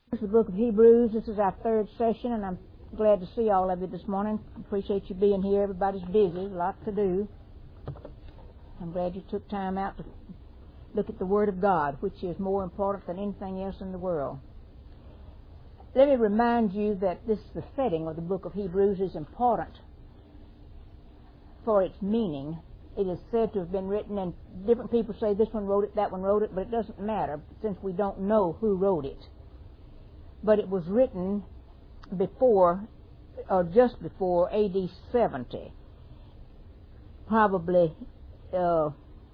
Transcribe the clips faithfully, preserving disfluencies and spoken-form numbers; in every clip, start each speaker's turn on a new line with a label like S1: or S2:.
S1: This is the book of Hebrews. This is our third session, and I'm glad to see all of you this morning. Appreciate you being here. Everybody's busy, a lot to do. I'm glad you took time out to look at the Word of God, which is more important than anything else in the world. Let me remind you that this the setting of the book of Hebrews is important for its meaning. It is said to have been written, and different people say this one wrote it, that one wrote it, but it doesn't matter since we don't know who wrote it. But it was written before, or just before A D seventy, probably uh,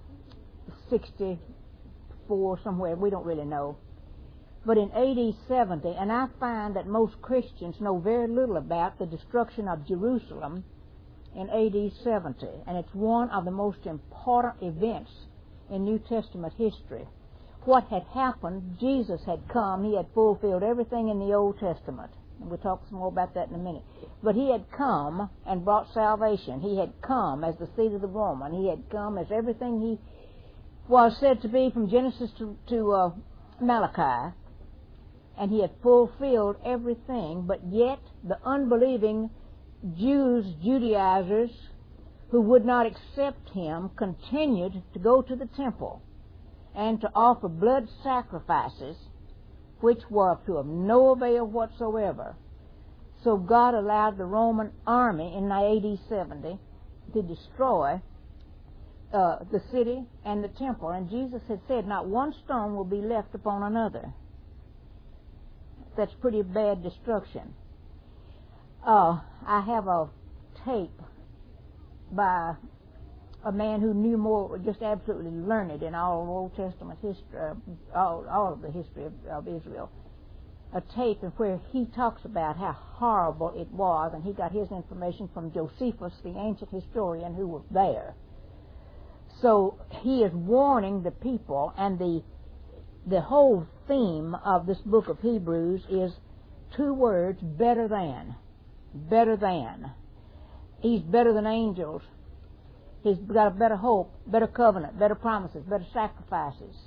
S1: sixty-four, somewhere, we don't really know. But in A D seventy, and I find that most Christians know very little about the destruction of Jerusalem in A D seventy, and it's one of the most important events in New Testament history. What had happened, Jesus had come, he had fulfilled everything in the Old Testament. And we'll talk some more about that in a minute. But he had come and brought salvation. He had come as the seed of the woman. He had come as everything he was said to be from Genesis to, to uh, Malachi. And he had fulfilled everything, but yet the unbelieving Jews, Judaizers, who would not accept him, continued to go to the temple and to offer blood sacrifices, which were to of no avail whatsoever. So God allowed the Roman army in A D seventy to destroy uh, the city and the temple. And Jesus had said, not one stone will be left upon another. That's pretty bad destruction. Uh, I have a tape by a man who knew more, just absolutely learned in all of Old Testament history, uh, all, all of the history of, of Israel. A tape in where he talks about how horrible it was, and he got his information from Josephus, the ancient historian who was there. So he is warning the people, and the the whole theme of this book of Hebrews is two words: better than. Better than. He's better than angels. He's got a better hope, better covenant, better promises, better sacrifices,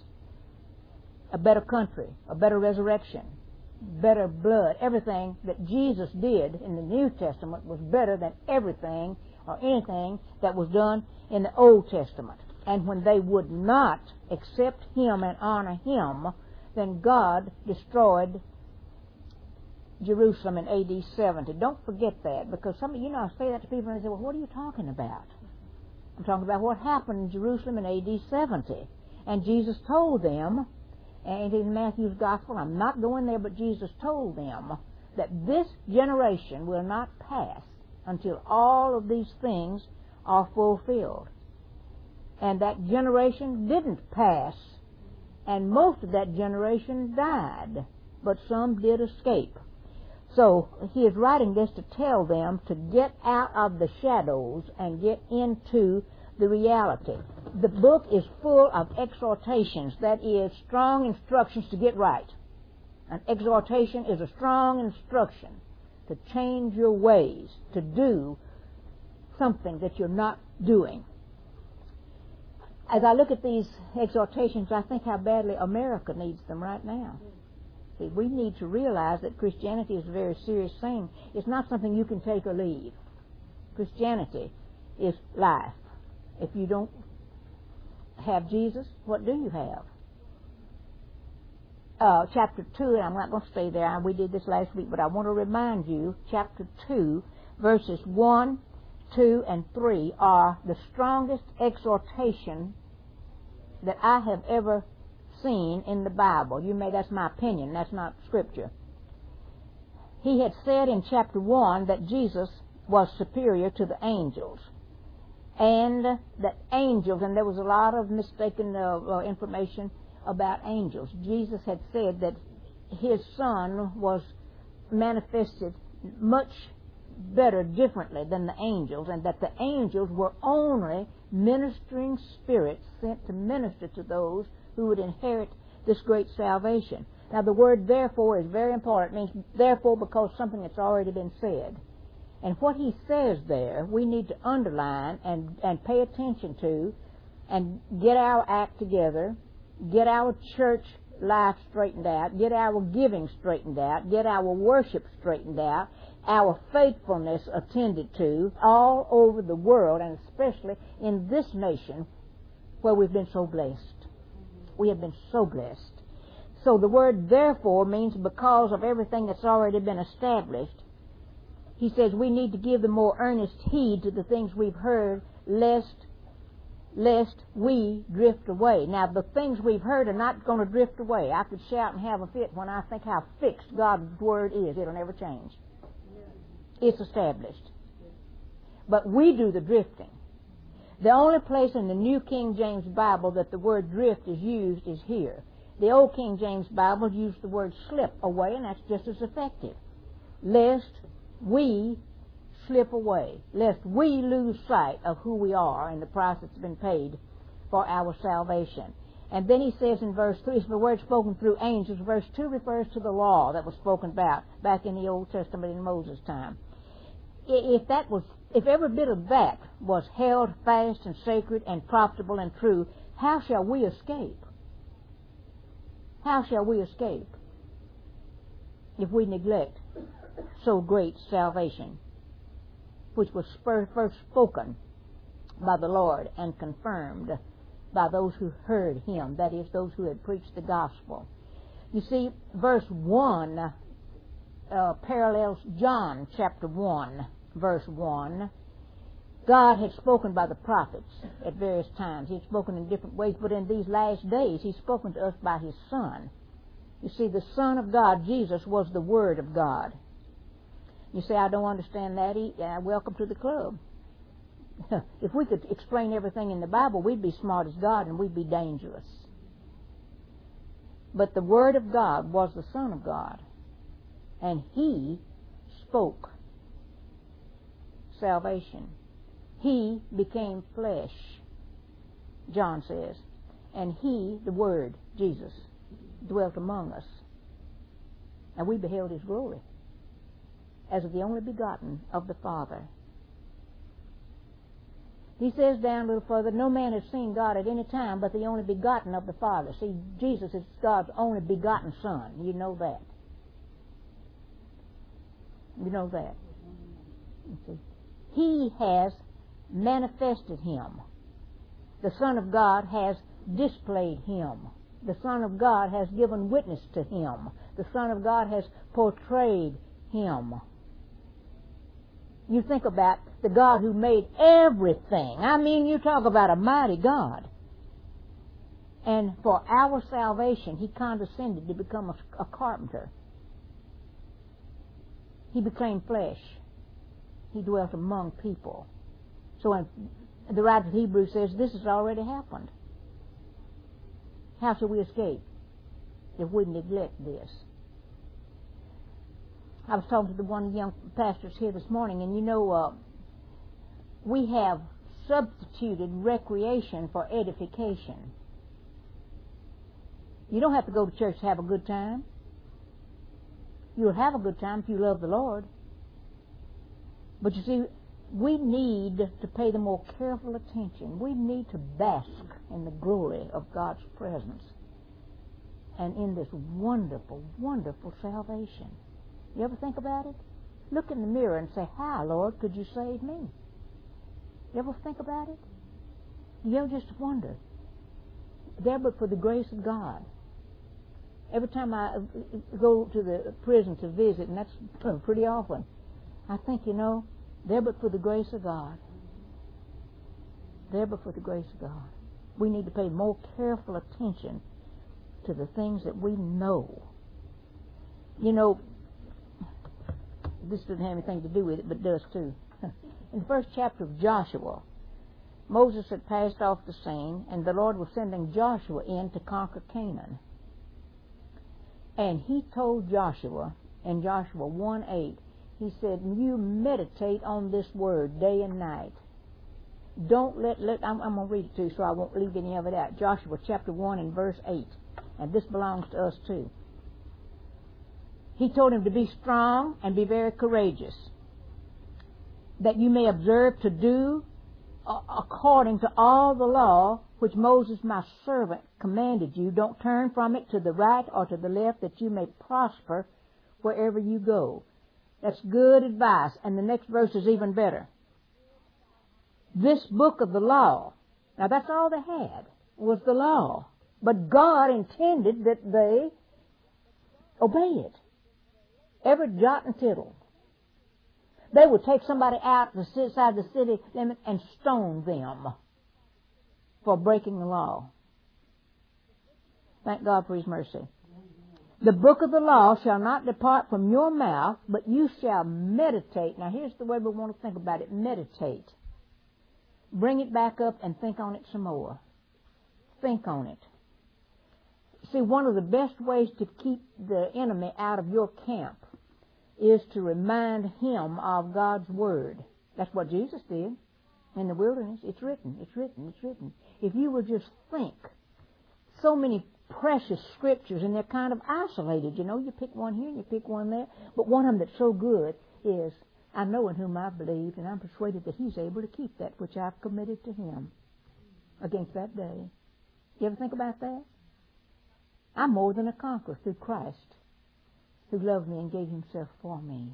S1: a better country, a better resurrection, better blood. Everything that Jesus did in the New Testament was better than everything or anything that was done in the Old Testament. And when they would not accept him and honor him, then God destroyed Jerusalem in A D seventy. Don't forget that, because some of you know, I say that to people and they say, well, what are you talking about? I'm talking about what happened in Jerusalem in A D seventy. And Jesus told them, and in Matthew's Gospel, I'm not going there, but Jesus told them that this generation will not pass until all of these things are fulfilled. And that generation didn't pass, and most of that generation died, but some did escape. So he is writing this to tell them to get out of the shadows and get into the reality. The book is full of exhortations, that is, strong instructions to get right. An exhortation is a strong instruction to change your ways, to do something that you're not doing. As I look at these exhortations, I think how badly America needs them right now. See, we need to realize that Christianity is a very serious thing. It's not something you can take or leave. Christianity is life. If you don't have Jesus, what do you have? Uh, chapter two, and I'm not going to stay there. We did this last week, but I want to remind you, chapter two, verses one, two, and three are the strongest exhortation that I have ever seen in the Bible. You may, that's my opinion, that's not Scripture. He had said in chapter one that Jesus was superior to the angels, and that angels, and there was a lot of mistaken uh, uh, information about angels. Jesus had said that his Son was manifested much better, differently than the angels, and that the angels were only ministering spirits sent to minister to those who would inherit this great salvation. Now, the word therefore is very important. It means therefore because something that's already been said. And what he says there, we need to underline and, and pay attention to and get our act together, get our church life straightened out, get our giving straightened out, get our worship straightened out, our faithfulness attended to all over the world, and especially in this nation where we've been so blessed. We have been so blessed. So the word therefore means because of everything that's already been established. He says we need to give the more earnest heed to the things we've heard, lest lest we drift away. Now, the things we've heard are not going to drift away. I could shout and have a fit when I think how fixed God's Word is. It'll never change. It's established. But we do the drifting. The only place in the New King James Bible that the word drift is used is here. The Old King James Bible used the word slip away, and that's just as effective. Lest we slip away, lest we lose sight of who we are and the price that's been paid for our salvation. And then he says in verse three, the word spoken through angels. Verse two refers to the law that was spoken about back in the Old Testament in Moses' time. If that was, if every bit of that was held fast and sacred and profitable and true, how shall we escape? How shall we escape if we neglect so great salvation, which was first spoken by the Lord and confirmed by those who heard Him, that is, those who had preached the gospel? You see, verse one uh, parallels John chapter one, verse one. God had spoken by the prophets at various times. He had spoken in different ways, but in these last days He's spoken to us by His Son. You see, the Son of God, Jesus, was the Word of God. You say, I don't understand that. He, uh, welcome to the club. If we could explain everything in the Bible, we'd be smart as God and we'd be dangerous. But the Word of God was the Son of God, and He spoke salvation. He became flesh, John says, and He, the Word, Jesus, dwelt among us, and we beheld His glory as of the only begotten of the Father. He says down a little further, no man has seen God at any time but the only begotten of the Father. See, Jesus is God's only begotten Son. You know that. You know that. You see. He has manifested Him. The Son of God has displayed Him. The Son of God has given witness to Him. The Son of God has portrayed Him. You think about the God who made everything. I mean, you talk about a mighty God. And for our salvation, He condescended to become a, a carpenter. He became flesh. He dwelt among people. So when the writer of Hebrews says this has already happened. How shall we escape if we neglect this? I was talking to the one of the young pastors here this morning, and you know, uh, we have substituted recreation for edification. You don't have to go to church to have a good time. You'll have a good time if you love the Lord. But you see, we need to pay the more careful attention. We need to bask in the glory of God's presence and in this wonderful, wonderful salvation. You ever think about it? Look in the mirror and say, how, Lord, could you save me? You ever think about it? You ever just wonder? There but for the grace of God. Every time I go to the prison to visit, and that's pretty often, I think, you know, there but for the grace of God. There but for the grace of God. We need to pay more careful attention to the things that we know. You know, this doesn't have anything to do with it, but does too. In the first chapter of Joshua, Moses had passed off the scene, and the Lord was sending Joshua in to conquer Canaan. And He told Joshua, in Joshua one eight, He said, you meditate on this word day and night. Don't let, let I'm, I'm going to read it to you so I won't leave any of it out. Joshua chapter one and verse eight. And this belongs to us too. He told him to be strong and be very courageous, that you may observe to do according to all the law which Moses my servant commanded you. Don't turn from it to the right or to the left, that you may prosper wherever you go. That's good advice. And the next verse is even better. This book of the law, now that's all they had, was the law. But God intended that they obey it. Every jot and tittle. They would take somebody out outside the city limit and stone them for breaking the law. Thank God for His mercy. The book of the law shall not depart from your mouth, but you shall meditate. Now here's the way we want to think about it. Meditate. Bring it back up and think on it some more. Think on it. See, one of the best ways to keep the enemy out of your camp is to remind him of God's Word. That's what Jesus did in the wilderness. It's written, it's written, it's written. If you would just think, so many precious scriptures, and they're kind of isolated, you know. You pick one here and you pick one there. But one of them that's so good is, I know in whom I believe, and I'm persuaded that He's able to keep that which I've committed to Him against that day. You ever think about that? I'm more than a conqueror through Christ, who loved me and gave Himself for me.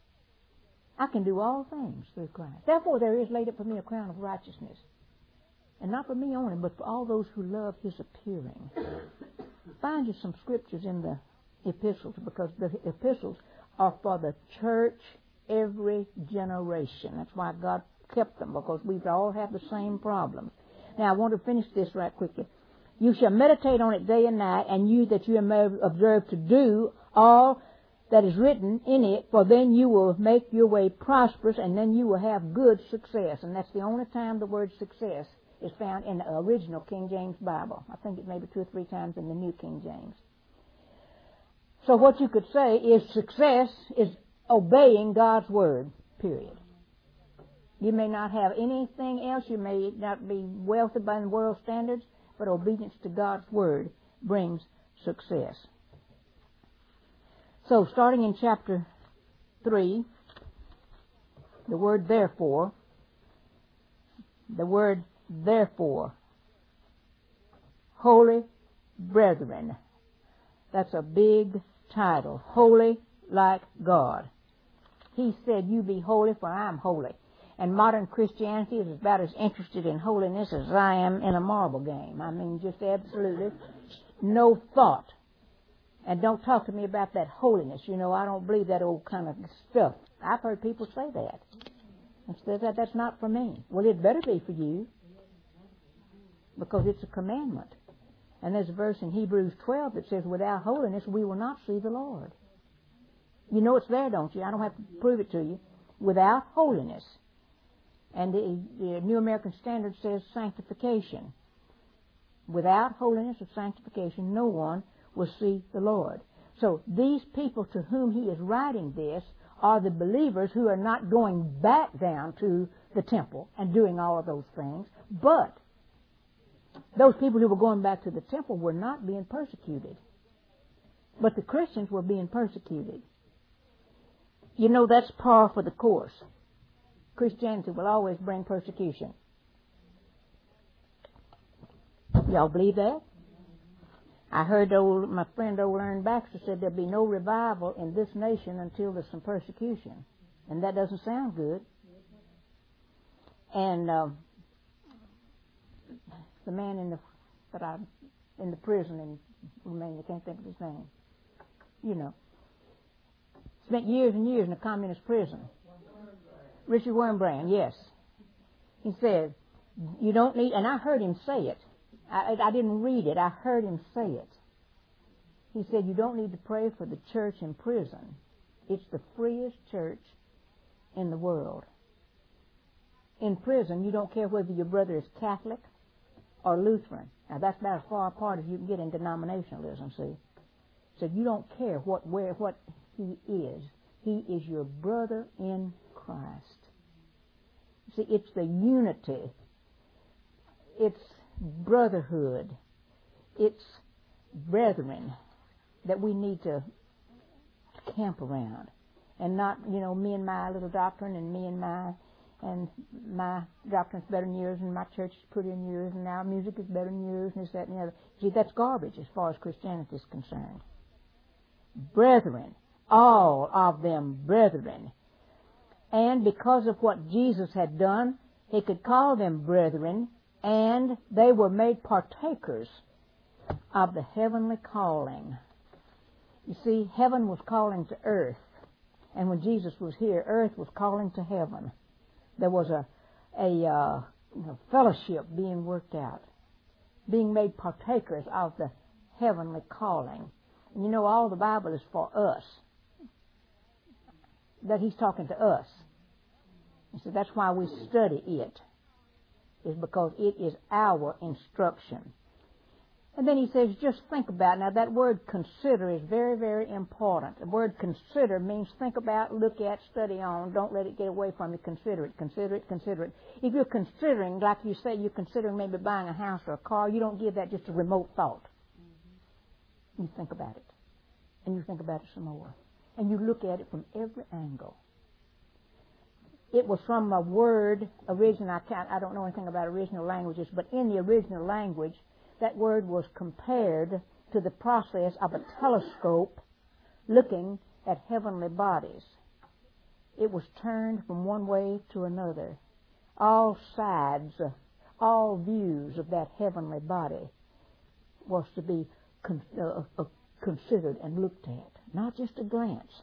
S1: I can do all things through Christ. Therefore there is laid up for me a crown of righteousness. And not for me only, but for all those who love His appearing. Find you some scriptures in the epistles, because the epistles are for the church every generation. That's why God kept them, because we all have the same problems. Now I want to finish this right quickly. You shall meditate on it day and night, and you that you may observe to do all that is written in it, for then you will make your way prosperous, and then you will have good success. And that's the only time the word success is found in the original King James Bible. I think it may be two or three times in the New King James. So what you could say is success is obeying God's Word, period. You may not have anything else. You may not be wealthy by the world standards, but obedience to God's Word brings success. So, starting in chapter three, the word therefore, the word therefore, holy brethren. That's a big title. Holy like God. He said, you be holy, for I am holy. And modern Christianity is about as interested in holiness as I am in a marble game. I mean, just absolutely no thought. And don't talk to me about that holiness. You know, I don't believe that old kind of stuff. I've heard people say that. And say that that's not for me. Well, it better be for you, because it's a commandment. And there's a verse in Hebrews twelve that says, without holiness we will not see the Lord. You know it's there, don't you? I don't have to prove it to you. Without holiness. And the, the New American Standard says sanctification. Without holiness or sanctification, no one will see the Lord. So these people to whom he is writing this are the believers who are not going back down to the temple and doing all of those things. But those people who were going back to the temple were not being persecuted. But the Christians were being persecuted. You know, that's par for the course. Christianity will always bring persecution. Y'all believe that? I heard old, my friend old Aaron Baxter said there'll be no revival in this nation until there's some persecution. And that doesn't sound good. And um, the man in the that I in the prison in Romania, I can't think of his name. You know, spent years and years in a communist prison. Richard Wurmbrand, yes. He said, you don't need, and I heard him say it. I, I didn't read it. I heard him say it. He said, you don't need to pray for the church in prison. It's the freest church in the world. In prison, you don't care whether your brother is Catholic or Lutheran. Now, that's about as far apart as you can get in denominationalism, see. So you don't care what, where, what he is. He is your brother in Christ. See, it's the unity. It's brotherhood. It's brethren that we need to camp around. And not, you know, me and my little doctrine and me and my and my doctrine's better than yours, and my church is prettier than yours, and our music is better than yours, and this, that, and the other. See, that's garbage as far as Christianity is concerned. Brethren, all of them brethren. And because of what Jesus had done, he could call them brethren, and they were made partakers of the heavenly calling. You see, heaven was calling to earth, and when Jesus was here, earth was calling to heaven. There was a, a, uh, a fellowship being worked out, being made partakers of the heavenly calling. And you know, all the Bible is for us, that he's talking to us. And so that's why we study it, is because it is our instruction. And then he says, just think about it. Now, that word consider is very, very important. The word consider means think about, look at, study on. Don't let it get away from you. Consider it, consider it, consider it. If you're considering, like you say, you're considering maybe buying a house or a car, you don't give that just a remote thought. You think about it. And you think about it some more. And you look at it from every angle. It was from a word, original, I, can't, I don't know anything about original languages, but in the original language, that word was compared to the process of a telescope looking at heavenly bodies. It was turned from one way to another. All sides, all views of that heavenly body was to be con- uh, uh, considered and looked at, not just a glance.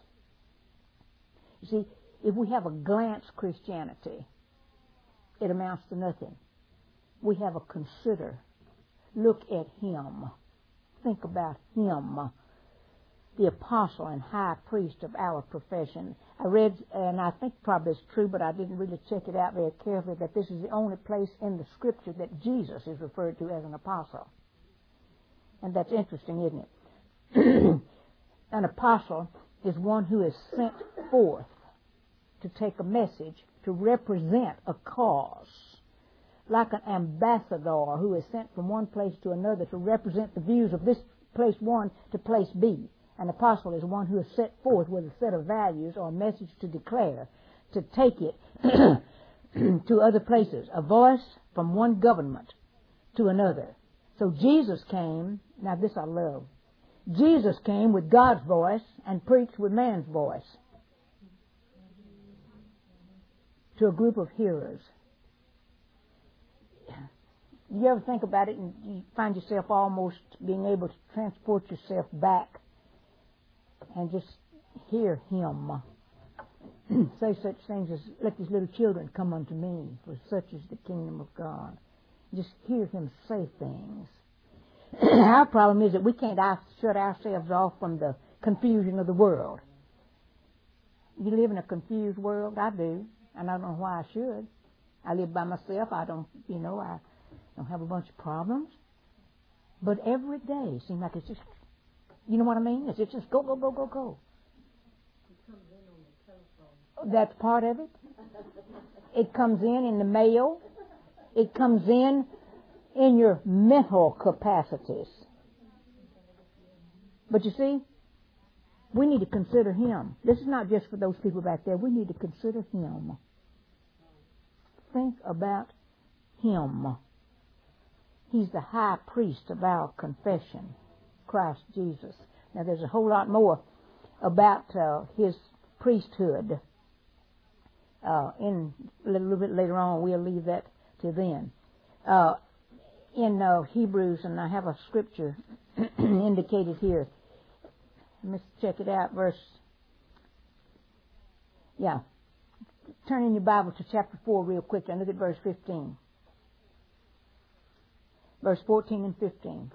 S1: You see, if we have a glance Christianity, it amounts to nothing. We have a consider. Look at him. Think about him, the apostle and high priest of our profession. I read, and I think probably it's true, but I didn't really check it out very carefully, that this is the only place in the Scripture that Jesus is referred to as an apostle. And that's interesting, isn't it? An apostle is one who is sent forth to take a message, to represent a cause. Like an ambassador who is sent from one place to another to represent the views of this place one to place B. An apostle is one who is set forth with a set of values or a message to declare, to take it to other places. A voice from one government to another. So Jesus came, now this I love, Jesus came with God's voice and preached with man's voice to a group of hearers. You ever think about it and you find yourself almost being able to transport yourself back and just hear him say such things as, let these little children come unto me, for such is the kingdom of God. Just hear him say things. Our problem is that we can't shut ourselves off from the confusion of the world. You live in a confused world? I do. And I don't know why I should. I live by myself. I don't, you know, I don't have a bunch of problems. But every day seems like it's just, you know what I mean? It's just go, go, go, go, go. It comes in on the telephone. That's part of it. It comes in in the mail. It comes in in your mental capacities. But you see, we need to consider him. This is not just for those people back there. We need to consider him. Think about him. He's the high priest of our confession, Christ Jesus. Now, there's a whole lot more about uh, his priesthood. Uh, in a little bit later on, we'll leave that to then. Uh, in uh, Hebrews, and I have a scripture indicated here. Let's check it out. Verse, yeah. Turn in your Bible to chapter four real quick and look at verse fifteen. Verse fourteen and fifteen.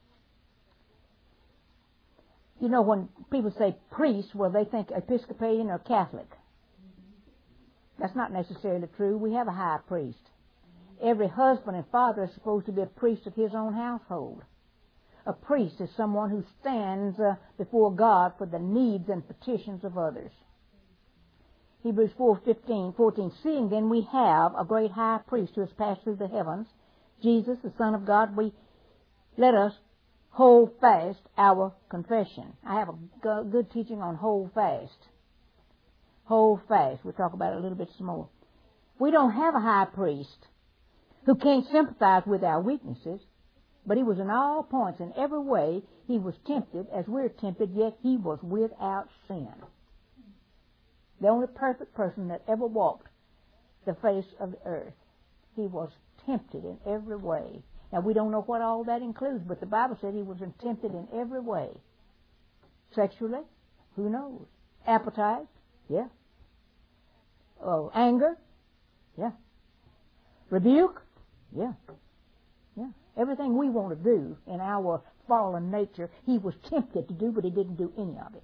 S1: You know, when people say priest, well, they think Episcopalian or Catholic. That's not necessarily true. We have a high priest. Every husband and father is supposed to be a priest of his own household. A priest is someone who stands uh, before God for the needs and petitions of others. Hebrews four fifteen, fourteen. Seeing then we have a great high priest who has passed through the heavens, Jesus, the Son of God, we let us hold fast our confession. I have a good teaching on hold fast. Hold fast. We'll talk about it a little bit some more. We don't have a high priest who can't sympathize with our weaknesses, but he was in all points, in every way, he was tempted as we're tempted, yet he was without sin. The only perfect person that ever walked the face of the earth. He was tempted in every way. Now, we don't know what all that includes, but the Bible said he was tempted in every way. Sexually? Who knows? Appetite? Yeah. Oh, anger? Yeah. Rebuke? Yeah. Yeah. Everything we want to do in our fallen nature, he was tempted to do, but he didn't do any of it.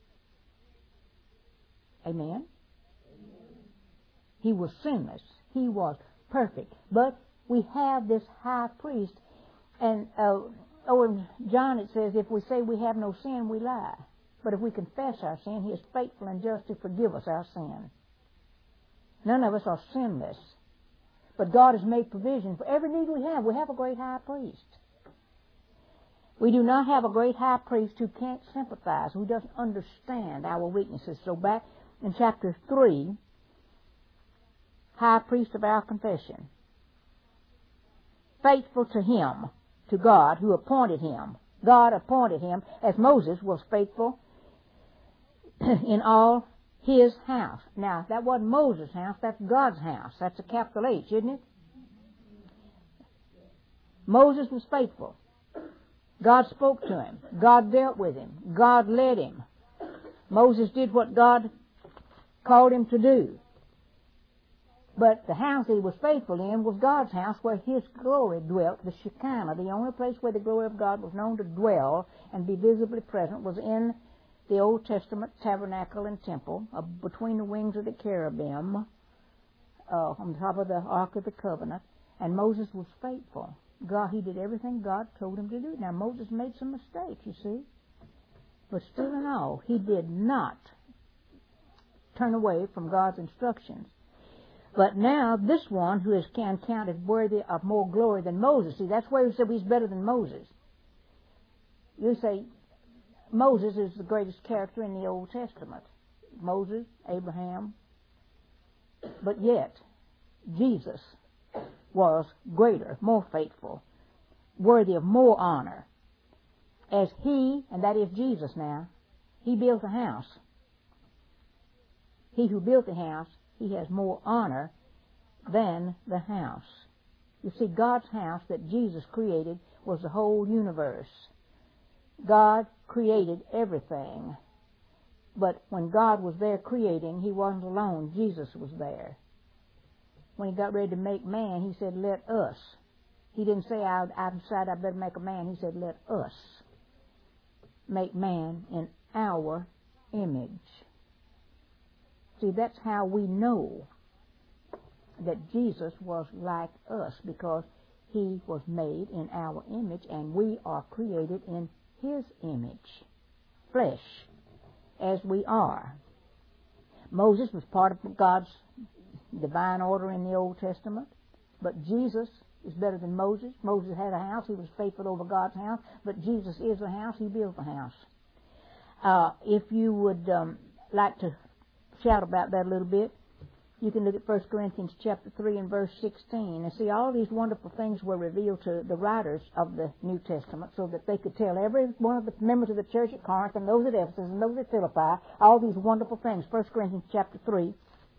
S1: Amen? He was sinless. He was perfect. But we have this high priest. And uh, oh, in John it says, if we say we have no sin, we lie. But if we confess our sin, he is faithful and just to forgive us our sin. None of us are sinless. But God has made provision for every need we have. We have a great high priest. We do not have a great high priest who can't sympathize, who doesn't understand our weaknesses. So back in chapter three, high priest of our confession, faithful to him, to God, who appointed him. God appointed him, as Moses was faithful in all his house. Now, that wasn't Moses' house, that's God's house. That's a capital H, isn't it? Moses was faithful. God spoke to him. God dealt with him. God led him. Moses did what God called him to do. But the house he was faithful in was God's house, where his glory dwelt, the Shekinah. The only place where the glory of God was known to dwell and be visibly present was in the Old Testament tabernacle and temple, uh, between the wings of the cherubim, uh, on top of the Ark of the Covenant. And Moses was faithful. God, he did everything God told him to do. Now, Moses made some mistakes, you see. But still in all, he did not turn away from God's instructions. But now, this one who is counted worthy of more glory than Moses, see, that's where he said he's better than Moses. You say, Moses is the greatest character in the Old Testament. Moses, Abraham. But yet, Jesus was greater, more faithful, worthy of more honor. As he, and that is Jesus now, he built a house. He who built the house, he has more honor than the house. You see, God's house that Jesus created was the whole universe. God created everything. But when God was there creating, he wasn't alone. Jesus was there. When he got ready to make man, he said, let us. He didn't say, I, I decided I better make a man. He said, let us make man in our image. See, that's how we know that Jesus was like us, because he was made in our image, and we are created in his image, flesh, as we are. Moses was part of God's divine order in the Old Testament, but Jesus is better than Moses. Moses had a house. He was faithful over God's house, but Jesus is the house. He built the house. Uh, if you would um, like to shout about that a little bit, you can look at First Corinthians chapter three and verse sixteen and see all these wonderful things were revealed to the writers of the New Testament so that they could tell every one of the members of the church at Corinth and those at Ephesus and those at Philippi all these wonderful things. First Corinthians chapter three.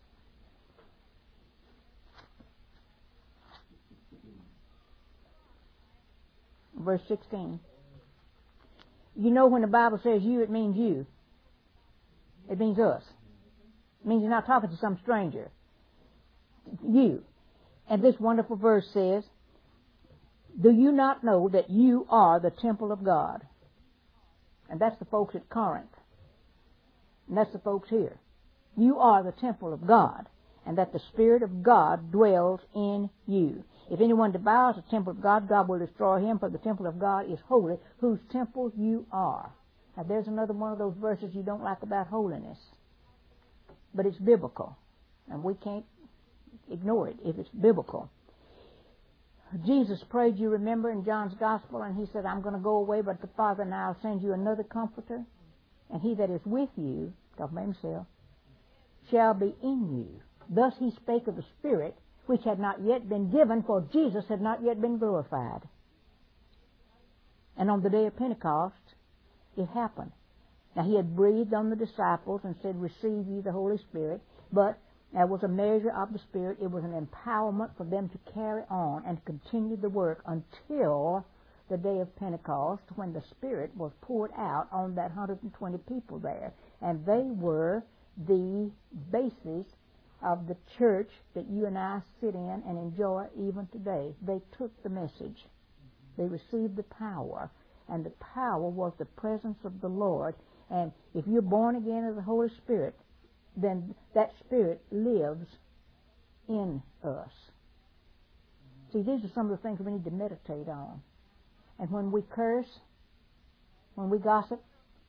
S1: Verse sixteen. You know, when the Bible says you, it means you. It means us. It means you're not talking to some stranger. You. And this wonderful verse says, do you not know that you are the temple of God? And that's the folks at Corinth. And that's the folks here. You are the temple of God, and that the Spirit of God dwells in you. If anyone devours the temple of God, God will destroy him, for the temple of God is holy, whose temple you are. Now, there's another one of those verses you don't like about holiness. But it's biblical, and we can't ignore it if it's biblical. Jesus prayed, you remember, in John's Gospel, and he said, I'm going to go away, but the Father and I will send you another Comforter, and he that is with you, talking about himself, shall be in you. Thus he spake of the Spirit, which had not yet been given, for Jesus had not yet been glorified. And on the day of Pentecost, it happened. Now he had breathed on the disciples and said, receive ye the Holy Spirit. But there was a measure of the Spirit. It was an empowerment for them to carry on and continue the work until the day of Pentecost, when the Spirit was poured out on that one hundred twenty people there. And they were the basis of the church that you and I sit in and enjoy even today. They took the message. They received the power. And the power was the presence of the Lord. And if you're born again of the Holy Spirit, then that Spirit lives in us. See, these are some of the things we need to meditate on. And when we curse, when we gossip,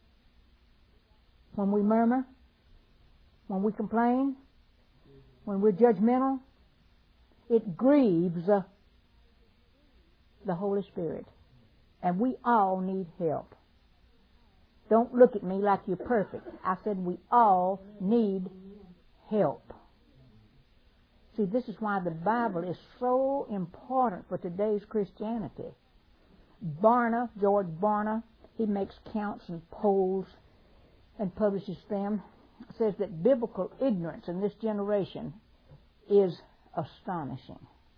S1: when we murmur, when we complain, when we're judgmental, it grieves uh, the Holy Spirit. And we all need help. Don't look at me like you're perfect. I said we all need help. See, this is why the Bible is so important for today's Christianity. Barna, George Barna, he makes counts and polls and publishes them, says that biblical ignorance in this generation is astonishing.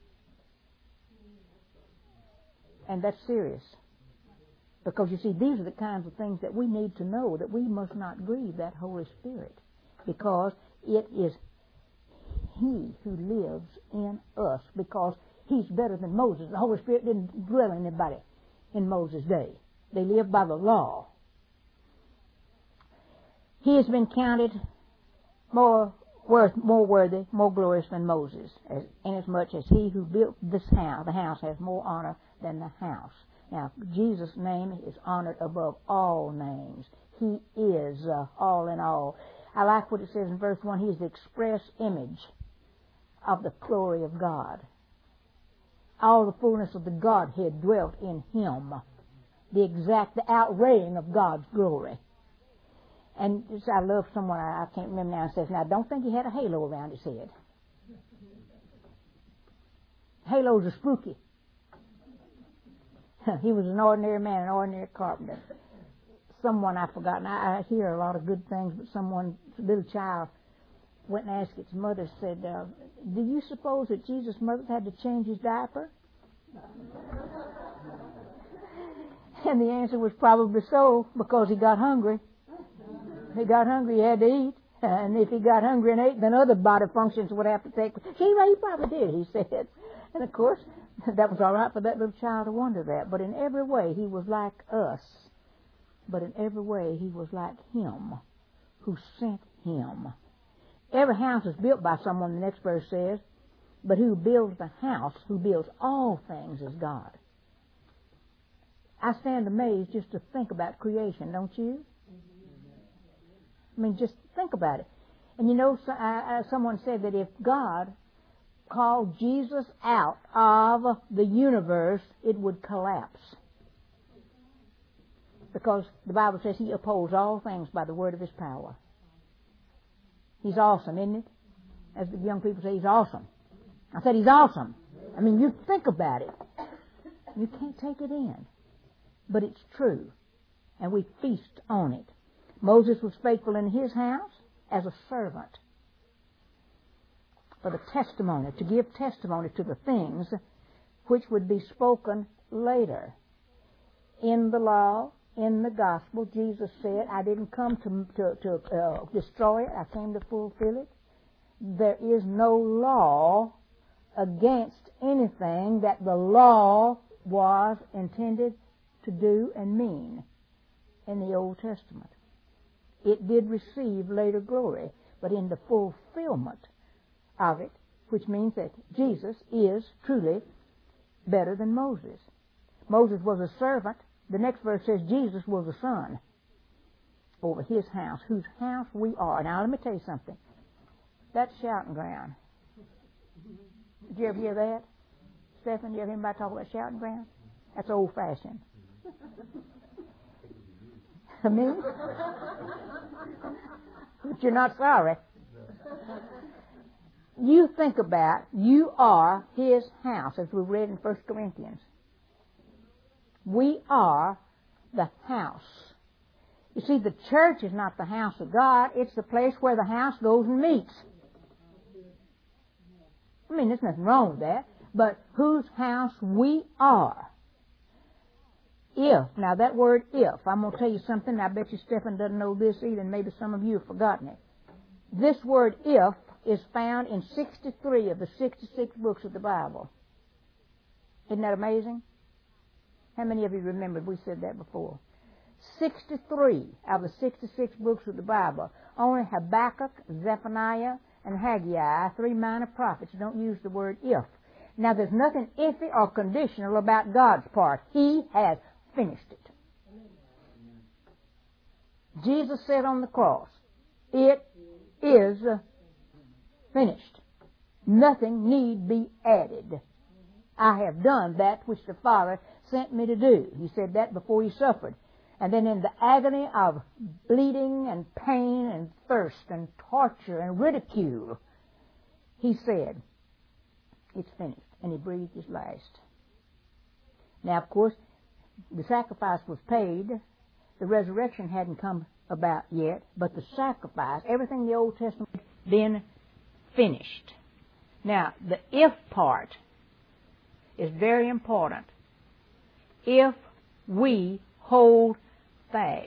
S1: And that's serious. Because, you see, these are the kinds of things that we need to know, that we must not grieve that Holy Spirit, because it is He who lives in us, because He's better than Moses. The Holy Spirit didn't dwell in anybody in Moses' day. They lived by the law. He has been counted more worth, more worthy, more glorious than Moses, as, inasmuch as he who built this house, the house, has more honor than the house. Now, Jesus' name is honored above all names. He is uh, all in all. I like what it says in verse one. He is the express image of the glory of God. All the fullness of the Godhead dwelt in Him. The exact, the outraying of God's glory. And I love someone, I can't remember now, says, now, I don't think he had a halo around his head. Halos are spooky. He was an ordinary man, an ordinary carpenter. Someone, I've forgotten, I, I hear a lot of good things, but someone, a little child, went and asked its mother, said, uh, do you suppose that Jesus' mother had to change his diaper? And the answer was probably so, because he got hungry. If he got hungry, he had to eat. And if he got hungry and ate, then other body functions would have to take... He, he probably did, he said. And of course, that was all right for that little child to wonder that. But in every way, he was like us. But in every way, he was like Him who sent Him. Every house is built by someone, the next verse says. But who builds the house, who builds all things, is God. I stand amazed just to think about creation, don't you? I mean, just think about it. And you know, so, uh, someone said that if God called Jesus out of the universe, it would collapse. Because the Bible says He upholds all things by the word of His power. He's awesome, isn't it? As the young people say, He's awesome. I said He's awesome. I mean, you think about it. You can't take it in. But it's true. And we feast on it. Moses was faithful in his house as a servant for the testimony, to give testimony to the things which would be spoken later. In the law, in the gospel, Jesus said, I didn't come to, to, to uh, destroy it, I came to fulfill it. There is no law against anything that the law was intended to do and mean in the Old Testament. It did receive later glory, but in the fulfillment of it, which means that Jesus is truly better than Moses. Moses was a servant. The next verse says Jesus was a son over His house, whose house we are. Now, let me tell you something. That's shouting ground. Did you ever hear that? Stephen, did you ever hear anybody talk about shouting ground? That's old-fashioned. I mean, but you're not sorry. you think about, you are His house, as we read in First Corinthians. We are the house. You see, the church is not the house of God. It's the place where the house goes and meets. I mean, there's nothing wrong with that. But whose house we are. If, now that word if, I'm going to tell you something, I bet you Stephen doesn't know this either, and maybe some of you have forgotten it. This word if is found in sixty-three of the sixty-six books of the Bible. Isn't that amazing? How many of you remembered we said that before? sixty-three of the sixty-six books of the Bible. Only Habakkuk, Zephaniah, and Haggai, three minor prophets, don't use the word if. Now, there's nothing iffy or conditional about God's part. He has finished it. Jesus said on the cross, it is finished. Nothing need be added. I have done that which the Father sent me to do. He said that before He suffered. And then in the agony of bleeding and pain and thirst and torture and ridicule, He said, it's finished. And He breathed His last. Now, of course, the sacrifice was paid. The resurrection hadn't come about yet, but the sacrifice, everything in the Old Testament, had been finished. Now, the if part is very important. If we hold fast.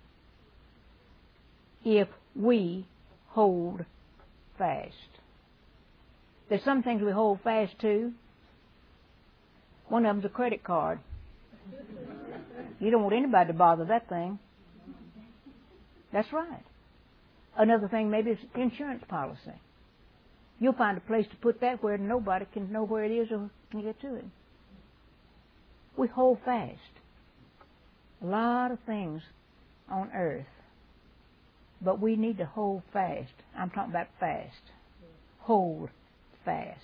S1: If we hold fast. There's some things we hold fast to. One of them's a credit card. You don't want anybody to bother that thing. That's right. Another thing maybe is insurance policy. You'll find a place to put that where nobody can know where it is or can get to it. We hold fast. A lot of things on earth. But we need to hold fast. I'm talking about fast. Hold fast.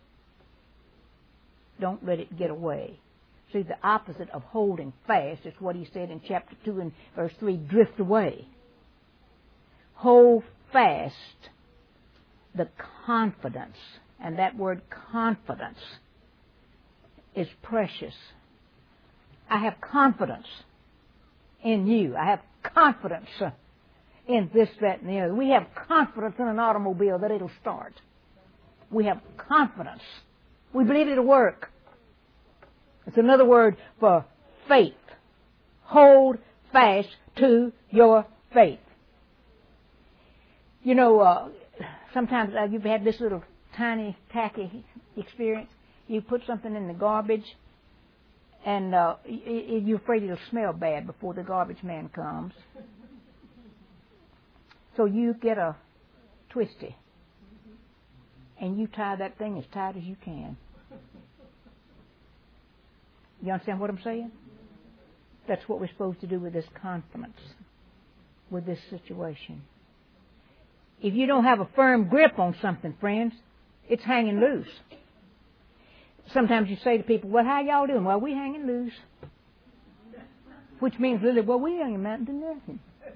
S1: Don't let it get away. See, the opposite of holding fast is what He said in chapter two and verse three, drift away. Hold fast the confidence. And that word confidence is precious. I have confidence in you. I have confidence in this, that, and the other. We have confidence in an automobile that it'll start. We have confidence. We believe it'll work. It's another word for faith. Hold fast to your faith. You know, uh, sometimes uh, you've had this little tiny, tacky experience. You put something in the garbage, and uh, you're afraid it'll smell bad before the garbage man comes. So you get a twisty, and you tie that thing as tight as you can. You understand what I'm saying? That's what we're supposed to do with this confidence, with this situation. If you don't have a firm grip on something, friends, it's hanging loose. Sometimes you say to people, well, how y'all doing? Well, we hanging loose. Which means really, well, we ain't amounting to nothing.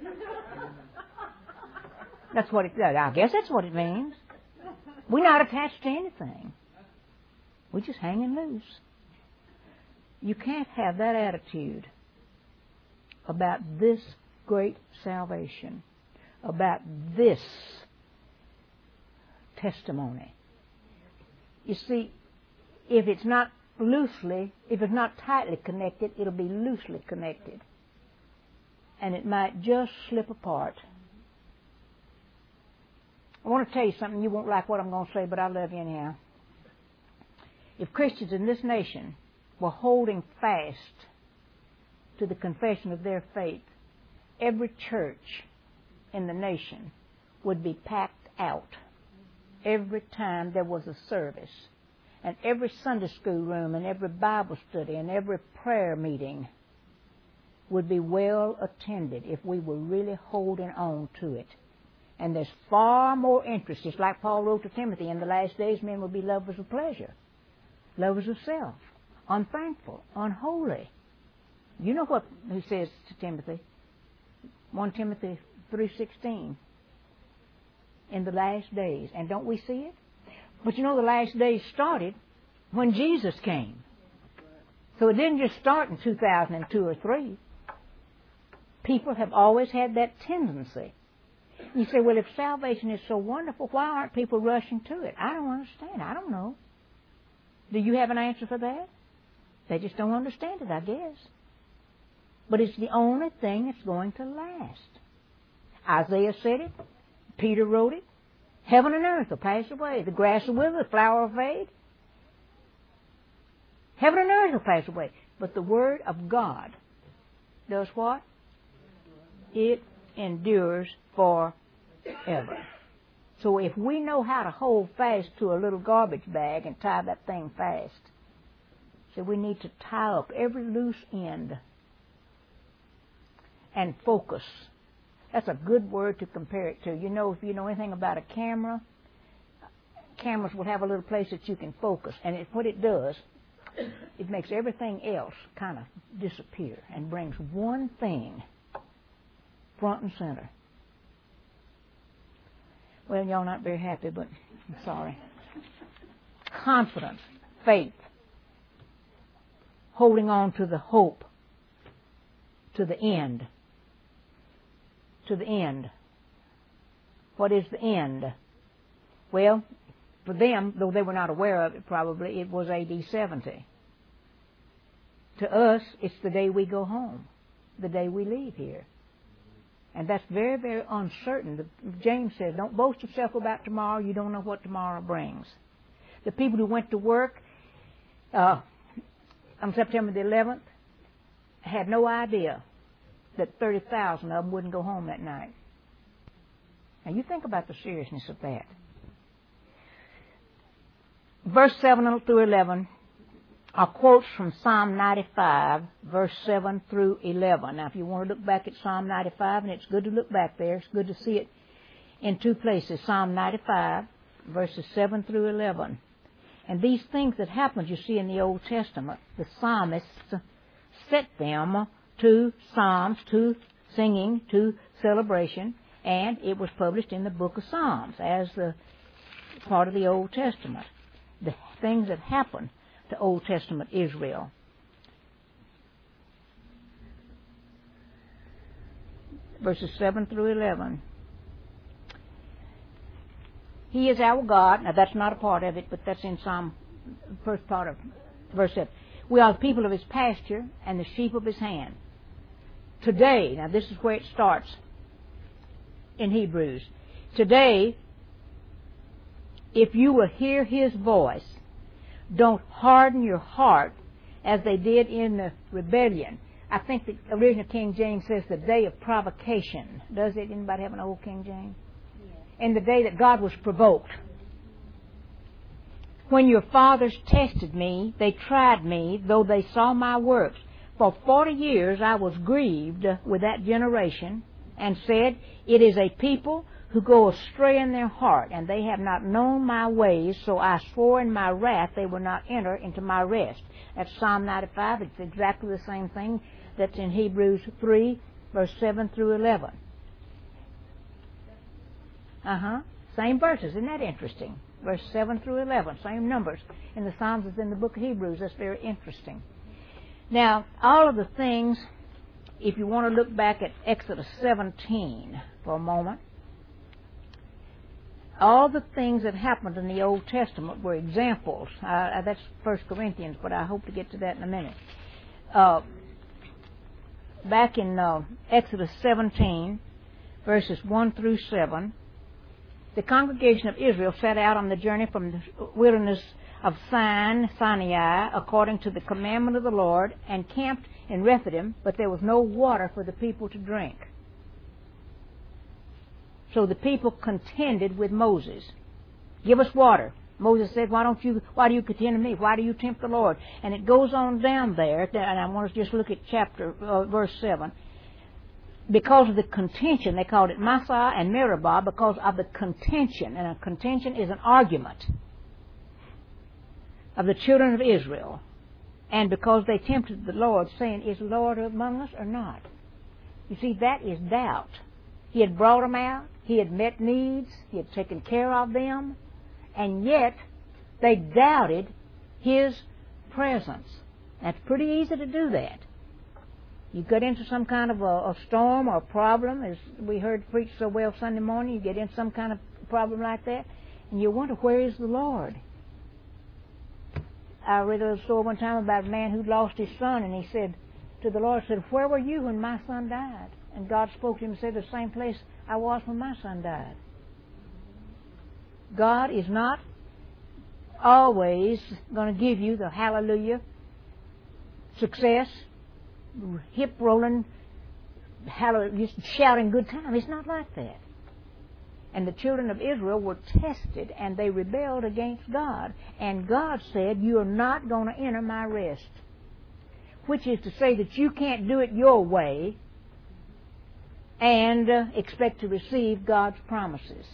S1: That's what it does. I guess that's what it means. We're not attached to anything. We're just hanging loose. You can't have that attitude about this great salvation, about this testimony. You see, if it's not loosely, if it's not tightly connected, it'll be loosely connected. And it might just slip apart. I want to tell you something. You won't like what I'm going to say, but I love you anyhow. If Christians in this nation were holding fast to the confession of their faith, every church in the nation would be packed out every time there was a service. And every Sunday school room and every Bible study and every prayer meeting would be well attended if we were really holding on to it. And there's far more interest. Just like Paul wrote to Timothy, in the last days men will be lovers of pleasure, lovers of self, unthankful, unholy. You know what he says to Timothy? First Timothy three sixteen. In the last days. And don't we see it? But you know, the last days started when Jesus came. So it didn't just start in two thousand two or three. People have always had that tendency. You say, well, if salvation is so wonderful, why aren't people rushing to it? I don't understand. I don't know. Do you have an answer for that? They just don't understand it, I guess. But it's the only thing that's going to last. Isaiah said it. Peter wrote it. Heaven and earth will pass away. The grass will wither, the flower will fade. Heaven and earth will pass away. But the word of God does what? It endures forever. So if we know how to hold fast to a little garbage bag and tie that thing fast, so we need to tie up every loose end and focus. That's a good word to compare it to. You know, if you know anything about a camera, cameras will have a little place that you can focus. And it, what it does, it makes everything else kind of disappear and brings one thing front and center. Well, y'all not very happy, but I'm sorry. Confidence, faith, holding on to the hope, to the end. To the end. What is the end? Well, for them, though they were not aware of it probably, it was A D seventy. To us, it's the day we go home, the day we leave here. And that's very, very uncertain. James says, don't boast yourself about tomorrow. You don't know what tomorrow brings. The people who went to work uh, on September the eleventh had no idea that thirty thousand of them wouldn't go home that night. Now you think about the seriousness of that. Verse seven through eleven are quotes from Psalm ninety-five, verse seven through eleven. Now if you want to look back at Psalm ninety-five, and it's good to look back there, it's good to see it in two places. Psalm ninety-five, verses seven through eleven. And these things that happened, you see, in the Old Testament, the psalmists set them to psalms, to singing, to celebration, and it was published in the book of Psalms as the part of the Old Testament. The things that happened to Old Testament Israel. Verses seven through eleven. He is our God. Now that's not a part of it, but that's in Psalm, first part of verse seven. We are the people of His pasture and the sheep of His hand. Today, now this is where it starts in Hebrews. Today, if you will hear His voice, don't harden your heart as they did in the rebellion. I think the original King James says the day of provocation. Does it? Anybody have an old King James? Yeah. In the day that God was provoked. When your fathers tested me, they tried me, though they saw my works. For forty years I was grieved with that generation, and said, it is a people who go astray in their heart, and they have not known my ways, so I swore in my wrath they will not enter into my rest. That's Psalm ninety-five. It's exactly the same thing that's in Hebrews three, verse seven through eleven. Uh-huh. Same verses. Isn't that interesting? Verse seven through eleven. Same numbers in the Psalms as in the book of Hebrews. That's very interesting. Now, all of the things, if you want to look back at Exodus seventeen for a moment, all the things that happened in the Old Testament were examples. Uh, that's First Corinthians, but I hope to get to that in a minute. Uh, back in uh, Exodus seventeen, verses one through seven, the congregation of Israel set out on the journey from the wilderness of Sin, Sinai, according to the commandment of the Lord, and camped in Rephidim, but there was no water for the people to drink. So the people contended with Moses. Give us water. Moses said, why don't you, why do you contend with me? Why do you tempt the Lord? And it goes on down there, and I want to just look at chapter, uh, verse seven. Because of the contention, they called it Massah and Meribah, because of the contention, and a contention is an argument of the children of Israel, and because they tempted the Lord, saying, is the Lord among us or not? You see, that is doubt. He had brought them out, He had met needs, He had taken care of them, and yet They doubted His presence. That's pretty easy to do that. You get into some kind of a, a storm or a problem, as we heard preached so well Sunday morning, you get in some kind of problem like that, and you wonder, where is the Lord? I read a little story one time about a man who'd lost his son, and he said to the Lord, said, where were you when my son died? And God spoke to him and said, the same place I was when my son died. God is not always going to give you the hallelujah, success, hip rolling, hallelujah, shouting good time. It's not like that. And the children of Israel were tested, and they rebelled against God. And God said, you are not going to enter my rest. Which is to say that you can't do it your way and uh, expect to receive God's promises.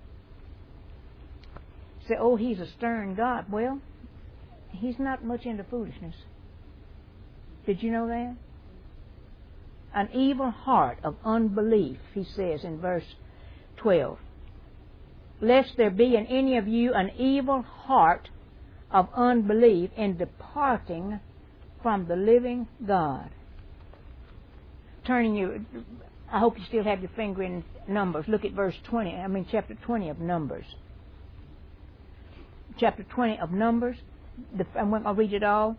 S1: Say, oh, He's a stern God. Well, He's not much into foolishness. Did you know that? An evil heart of unbelief, He says in verse twelve. Lest there be in any of you an evil heart of unbelief in departing from the living God. Turning your, I hope you still have your finger in Numbers. Look at verse twenty, I mean chapter twenty of Numbers. Chapter twenty of Numbers. The, I'll read it all.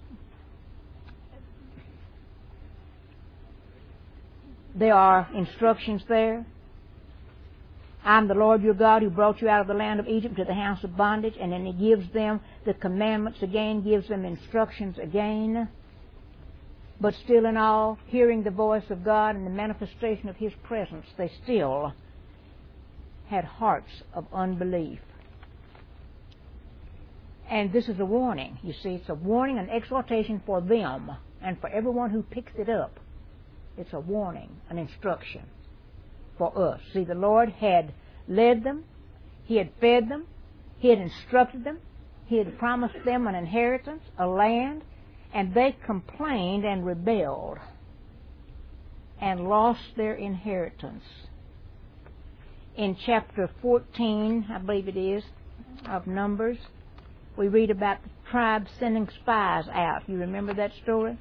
S1: There are instructions there. I'm the Lord your God who brought you out of the land of Egypt to the house of bondage. And then He gives them the commandments again, gives them instructions again. But still in all, hearing the voice of God and the manifestation of His presence, they still had hearts of unbelief. And this is a warning. You see, it's a warning, an exhortation for them and for everyone who picks it up. It's a warning, an instruction for us. See, the Lord had led them, He had fed them, He had instructed them, He had promised them an inheritance, a land, and they complained and rebelled and lost their inheritance. In chapter fourteen, I believe it is, of Numbers, we read about the tribe sending spies out. You remember that story?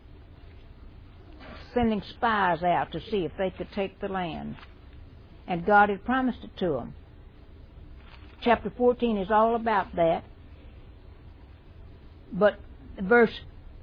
S1: Sending spies out to see if they could take the land. And God had promised it to them. Chapter fourteen is all about that. But verse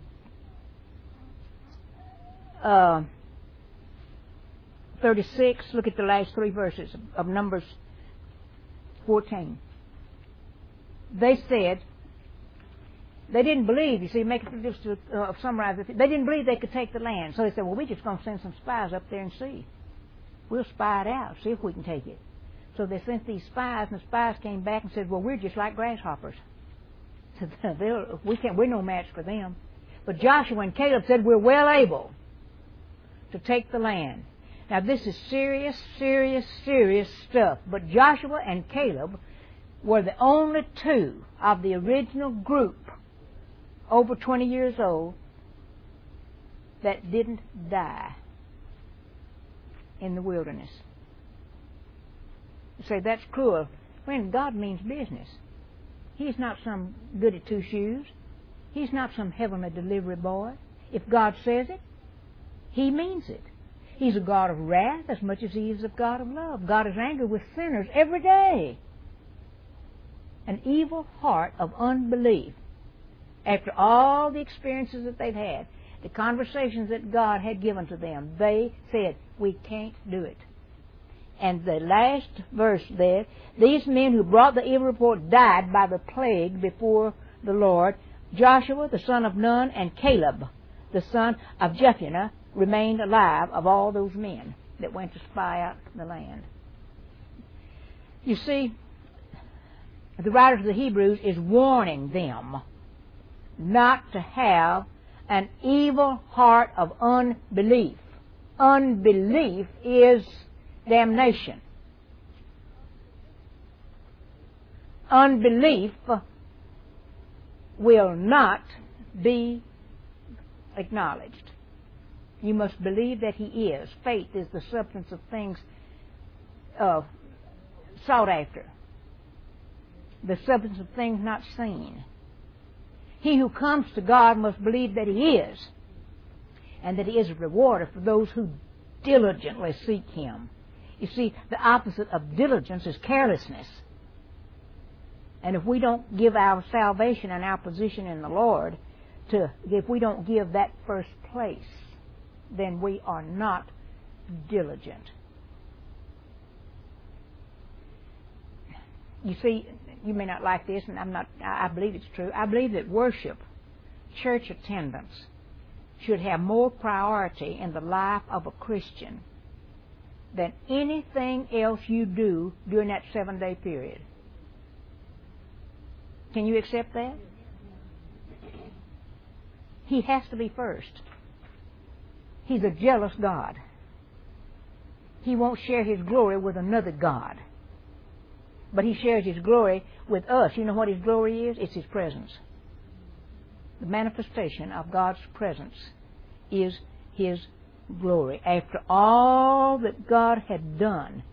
S1: uh, thirty-six, look at the last three verses of Numbers fourteen. They said, they didn't believe, you see, make it just to uh, summarize it, they didn't believe they could take the land. So they said, well, we're just going to send some spies up there and see. We'll spy it out, see if we can take it. So they sent these spies, and the spies came back and said, well, we're just like grasshoppers. So we can't, we're no match for them. But Joshua and Caleb said, we're well able to take the land. Now this is serious, serious, serious stuff. But Joshua and Caleb were the only two of the original group over twenty years old that didn't die in the wilderness. You say, that's cruel. When God means business. He's not some goody two-shoes. He's not some heavenly delivery boy. If God says it, He means it. He's a God of wrath as much as He is a God of love. God is angry with sinners every day. An evil heart of unbelief. After all the experiences that they've had, the conversations that God had given to them, they said, we can't do it. And the last verse there, these men who brought the evil report died by the plague before the Lord. Joshua, the son of Nun, and Caleb, the son of Jephunneh, remained alive of all those men that went to spy out the land. You see, the writer to the Hebrews is warning them not to have an evil heart of unbelief. Unbelief is damnation. Unbelief will not be acknowledged. You must believe that He is. Faith is the substance of things uh, sought after. the substance of things not seen. He who comes to God must believe that He is, and that He is a rewarder for those who diligently seek Him. You see, the opposite of diligence is carelessness. And if we don't give our salvation and our position in the Lord, to if we don't give that first place, then we are not diligent. You see, you may not like this, and I'm not, I believe it's true. I believe that worship, church attendance, should have more priority in the life of a Christian than anything else you do during that seven-day period. Can you accept that? He has to be first. He's a jealous God. He won't share His glory with another God. But He shares His glory with us. You know what His glory is? It's His presence. The manifestation of God's presence is His glory. After all that God had done.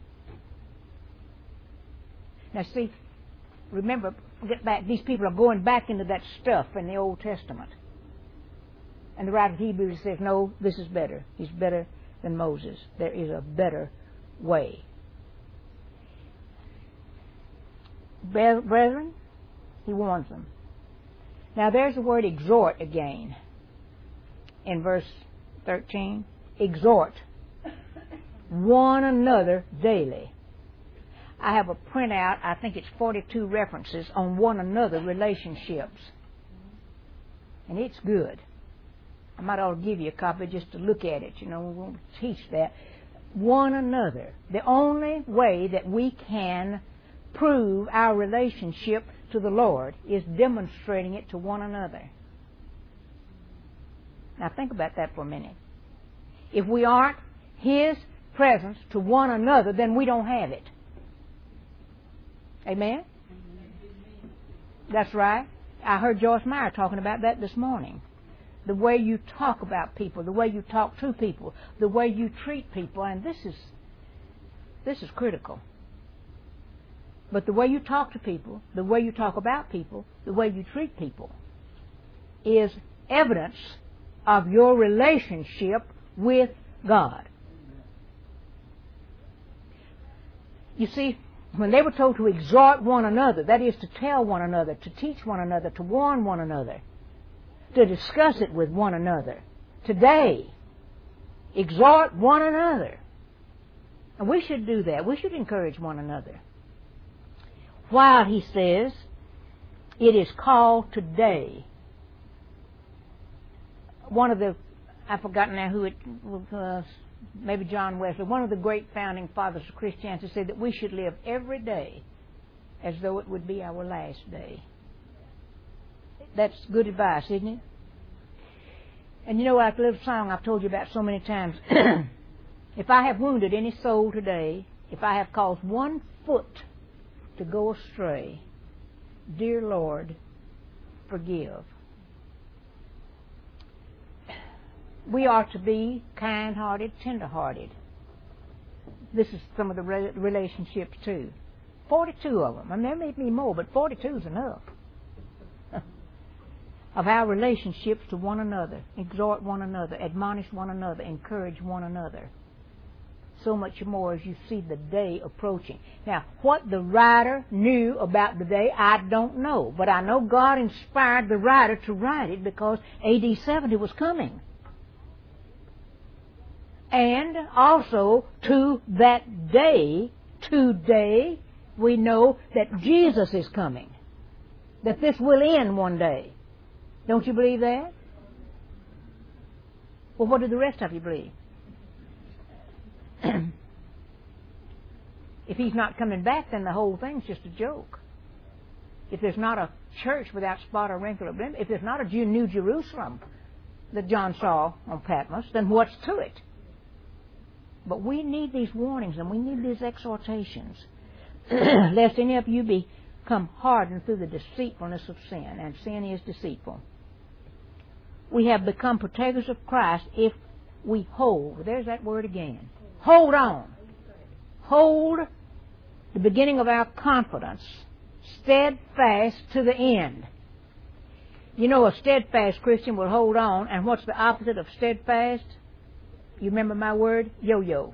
S1: Now see, remember, get back, these people are going back into that stuff in the Old Testament. And the writer of Hebrews says, no, this is better. He's better than Moses. There is a better way. Brethren, he warns them. Now there's the word exhort again in verse thirteen. Exhort one another daily. I have a printout, I think it's forty-two references on one another relationships. And it's good. I might ought to give you a copy just to look at it. You know, we won't teach that. One another. The only way that we can prove our relationship to the Lord is demonstrating it to one another. Now think about that for a minute. If we aren't His presence to one another, then we don't have it. Amen? That's right. I heard Joyce Meyer talking about that this morning. The way you talk about people, the way you talk to people, the way you treat people, and this is this is critical. But the way you talk to people, the way you talk about people, the way you treat people is evidence of your relationship with God. You see, when they were told to exhort one another, that is to tell one another, to teach one another, to warn one another, to discuss it with one another. Today, exhort one another. And we should do that. We should encourage one another. While, he says, it is called today. One of the, I've forgotten now who it was, uh, maybe John Wesley, one of the great founding fathers of Christianity said that we should live every day as though it would be our last day. That's good advice, isn't it? And you know, like the little song I've told you about so many times, if I have wounded any soul today, if I have caused one foot to go astray, dear Lord, forgive. We are to be kind-hearted, tender-hearted. This is some of the re- relationships too. forty-two of them. And there may be more, but forty-two is enough. Of our relationships to one another. Exhort one another. Admonish one another. Encourage one another. So much more as you see the day approaching. Now, what the writer knew about the day, I don't know. But I know God inspired the writer to write it because A D seventy was coming. And also, to that day, today, we know that Jesus is coming. That this will end one day. Don't you believe that? Well, what do the rest of you believe? If He's not coming back, then the whole thing's just a joke. If there's not a church without spot or wrinkle or blemish, if there's not a New Jerusalem that John saw on Patmos, then what's to it? But we need these warnings and we need these exhortations, lest any of you become hardened through the deceitfulness of sin, and sin is deceitful. We have become partakers of Christ if we hold. There's that word again. Hold on. Hold the beginning of our confidence steadfast to the end. You know, a steadfast Christian will hold on, and what's the opposite of steadfast? You remember my word? Yo-yo.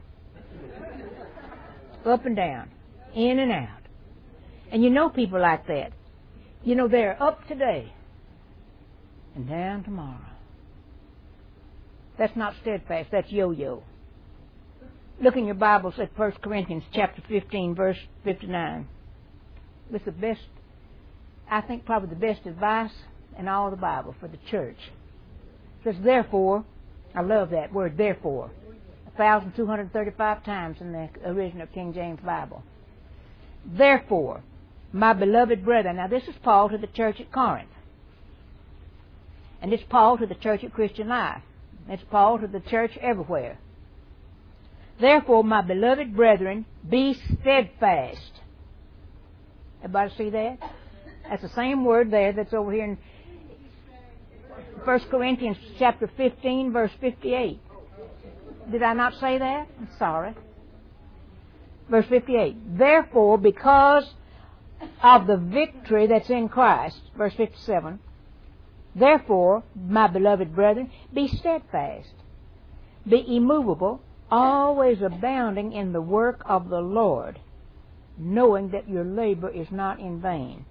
S1: Up and down, in and out. And you know people like that. You know, they're up today and down tomorrow. That's not steadfast, that's yo-yo. Look in your Bibles at First Corinthians chapter fifteen, verse fifty-nine. This is the best, I think probably the best advice in all the Bible for the church. It says, therefore, I love that word, therefore, one thousand two hundred thirty-five times in the original King James Bible. Therefore, my beloved brethren, now this is Paul to the church at Corinth. And it's Paul to the church at Christian Life. It's Paul to the church everywhere. Therefore, my beloved brethren, be steadfast. Everybody see that? That's the same word there that's over here in First Corinthians chapter fifteen, verse fifty-eight. Did I not say that? I'm sorry. Verse fifty-eight. Therefore, because of the victory that's in Christ, verse fifty-seven, therefore, my beloved brethren, be steadfast, be immovable, always abounding in the work of the Lord, knowing that your labor is not in vain.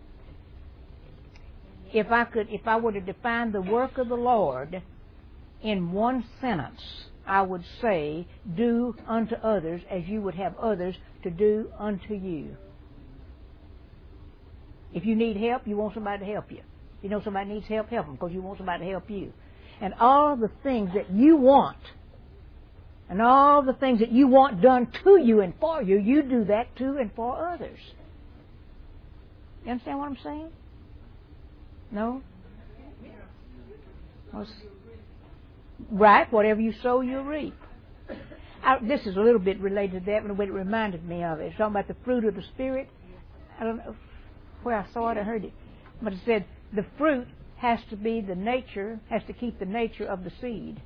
S1: If I could, if I were to define the work of the Lord in one sentence, I would say, do unto others as you would have others to do unto you. If you need help, you want somebody to help you. You know somebody needs help, help them, because you want somebody to help you. And all the things that you want, and all the things that you want done to you and for you, you do that to and for others. You understand what I'm saying? No? Well, right, whatever you sow, you'll reap. I, this is a little bit related to that, but it reminded me of it. It's talking about the fruit of the Spirit. I don't know where I saw it, I heard it. But it said the fruit has to be the nature, has to keep the nature of the seed.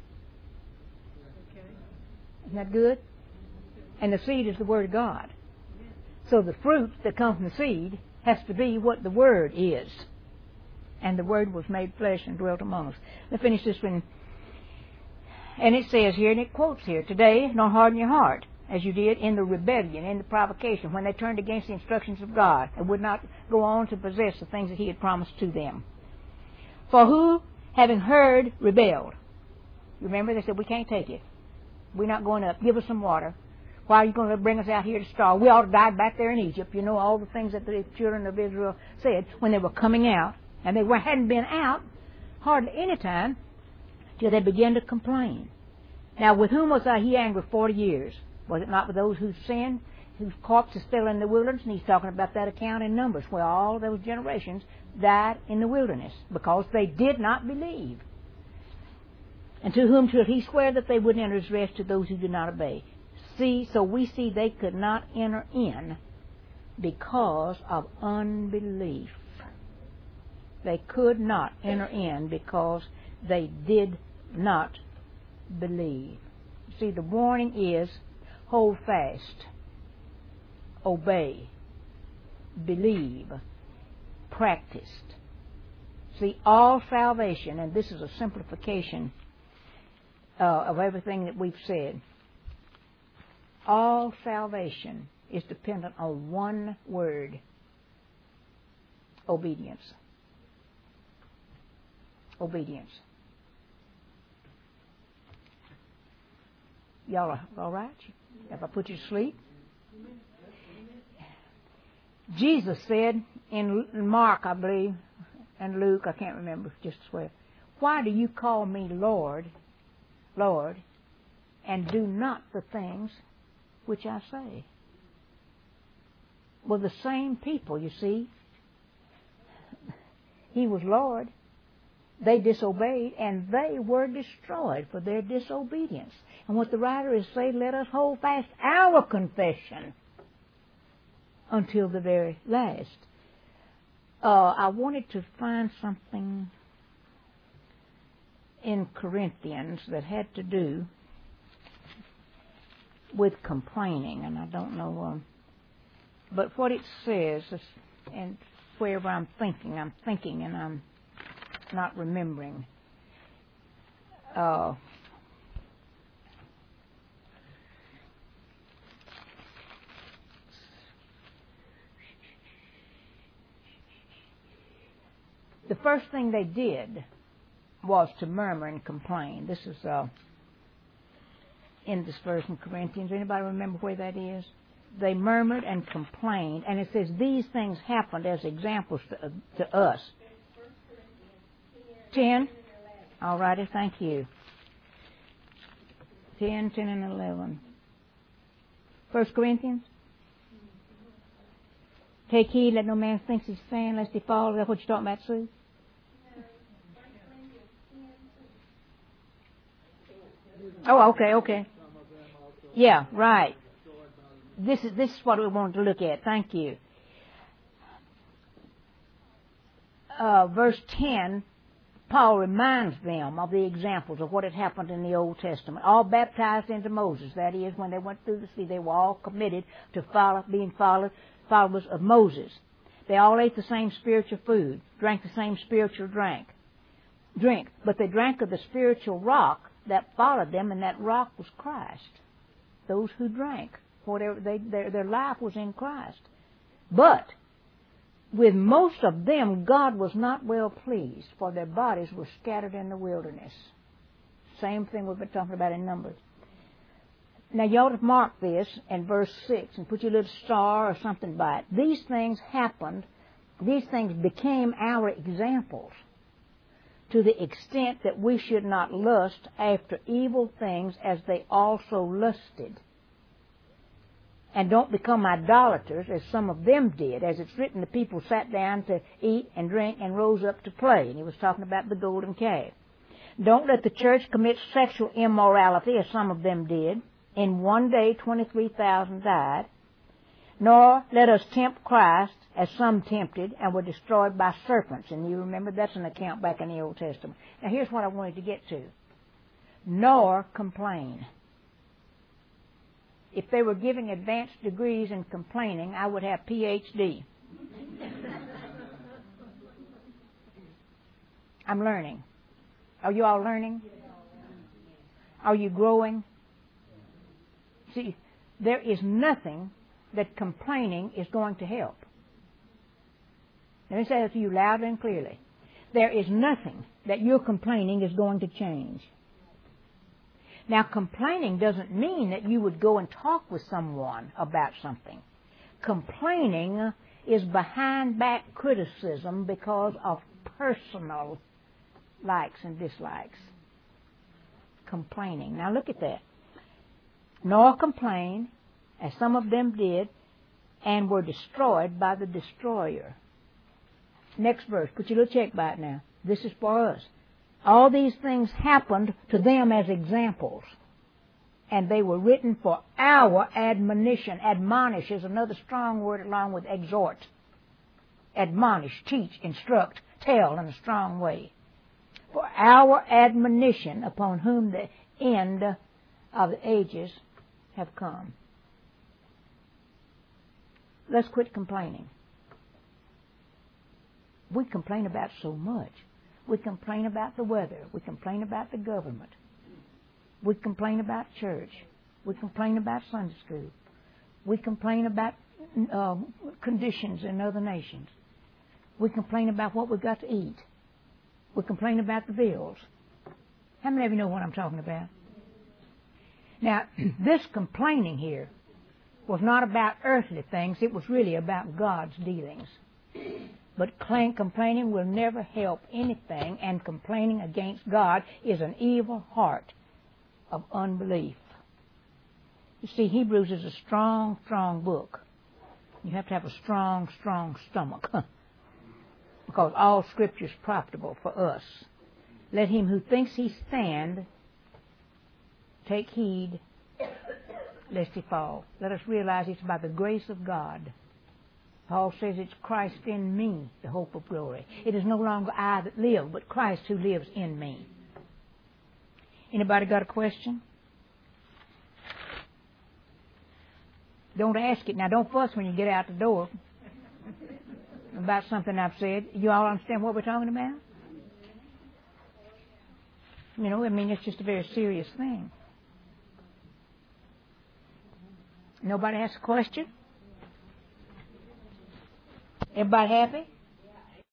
S1: Isn't that good? And the seed is the Word of God. So the fruit that comes from the seed has to be what the Word is. And the Word was made flesh and dwelt among us. Let's finish this one. And it says here, and it quotes here, today, nor harden your heart, as you did in the rebellion, in the provocation, when they turned against the instructions of God and would not go on to possess the things that He had promised to them. For who, having heard, rebelled? Remember, they said, we can't take it. We're not going up. Give us some water. Why are you going to bring us out here to starve? We ought to die back there in Egypt. You know, all the things that the children of Israel said when they were coming out. And they hadn't been out hardly any time till they began to complain. Now, with whom was I he angry forty years? Was it not with those who sinned, whose corpses fell in the wilderness? And he's talking about that account in Numbers, where all those generations died in the wilderness because they did not believe. And to whom should he swear that they wouldn't enter his rest? To those who did not obey. See, so we see they could not enter in because of unbelief. They could not enter in because they did not believe. See, the warning is hold fast, obey, believe, practiced. See, all salvation, and this is a simplification uh, of everything that we've said, all salvation is dependent on one word: obedience. Obedience. Y'all are all right? If I put you to sleep? Jesus said in Mark, I believe, and Luke, I can't remember, just swear, why do you call me Lord, Lord, and do not the things which I say? Well, the same people, you see. He was Lord. They disobeyed, and they were destroyed for their disobedience. And what the writer is saying, let us hold fast our confession until the very last. Uh, I wanted to find something in Corinthians that had to do with complaining, and I don't know, um, but what it says, and wherever I'm thinking. I'm thinking and I'm not remembering. Uh, the first thing they did was to murmur and complain. This is uh, in this verse in Corinthians. Anybody remember where that is? They murmured and complained, and it says these things happened as examples to, to us. Ten? All righty, thank you. Ten, ten, and eleven. First Corinthians? Take heed, let no man think he's stand, lest he fall. Is that what you're talking about, Sue? Oh, okay, okay. Yeah, right. This is this is what we wanted to look at. Thank you. Uh, verse ten, Paul reminds them of the examples of what had happened in the Old Testament. All baptized into Moses. That is, when they went through the sea, they were all committed to follow, being followed, followers of Moses. They all ate the same spiritual food, drank the same spiritual drink, drink, but they drank of the spiritual rock that followed them, and that rock was Christ. Those who drank, whatever they, their, their life was in Christ. But with most of them, God was not well pleased, for their bodies were scattered in the wilderness. Same thing we've been talking about in Numbers. Now you ought to mark this in verse six and put your little star or something by it. These things happened, these things became our examples, to the extent that we should not lust after evil things as they also lusted. And don't become idolaters as some of them did. As it's written, the people sat down to eat and drink and rose up to play. And he was talking about the golden calf. Don't let the church commit sexual immorality as some of them did. In one day, twenty-three thousand died. Nor let us tempt Christ as some tempted and were destroyed by serpents. And you remember that's an account back in the Old Testament. Now here's what I wanted to get to. Nor complain. If they were giving advanced degrees in complaining, I would have P H D. I'm learning. Are you all learning? Are you growing? See, there is nothing that complaining is going to help. Let me say that to you loudly and clearly. There is nothing that your complaining is going to change. Now, complaining doesn't mean that you would go and talk with someone about something. Complaining is behind-back criticism because of personal likes and dislikes. Complaining. Now, look at that. Nor complain, as some of them did, and were destroyed by the destroyer. Next verse. Put your little check by it now. This is for us. All these things happened to them as examples, and they were written for our admonition. Admonish is another strong word along with exhort. Admonish, teach, instruct, tell in a strong way. For our admonition, upon whom the end of the ages have come. Let's quit complaining. We complain about so much. We complain about the weather. We complain about the government. We complain about church. We complain about Sunday school. We complain about uh, conditions in other nations. We complain about what we've got to eat. We complain about the bills. How many of you know what I'm talking about? Now, this complaining here was not about earthly things. It was really about God's dealings. But complaining will never help anything, and complaining against God is an evil heart of unbelief. You see, Hebrews is a strong, strong book. You have to have a strong, strong stomach, because all Scripture is profitable for us. Let him who thinks he stand take heed lest he fall. Let us realize it's by the grace of God. Paul says it's Christ in me, the hope of glory. It is no longer I that live, but Christ who lives in me. Anybody got a question? Don't ask it. Now, don't fuss when you get out the door. about something I've said. You all understand what we're talking about? You know, I mean, it's just a very serious thing. Nobody has a question? Everybody happy?